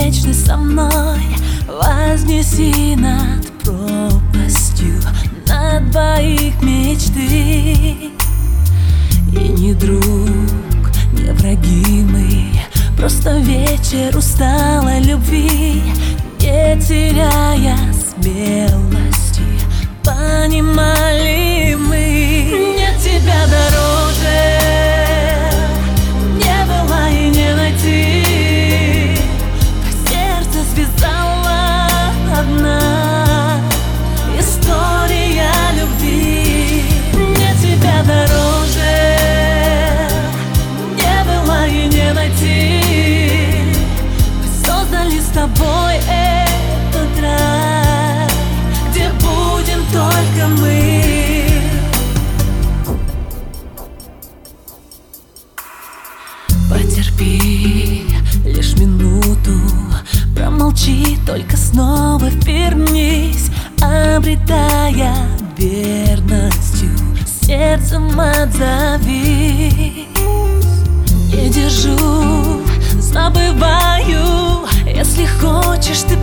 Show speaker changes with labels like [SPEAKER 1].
[SPEAKER 1] вечность со мной вознеси над пропастью, над двоих мечты. И не друг, не враги мы, просто вечер усталой любви, не теряя смелости, понимали мы. Нет тебя дороже не было и не найти, по сердцу связала одна история любви. Нет тебя дороже не было и не найти, мы создали с тобой этот рай, где будем только мы. Потерпи лишь минуту, промолчи, только снова вернись, обретая верностью, сердцем отзовись. Не держу, забываю, если хочешь ты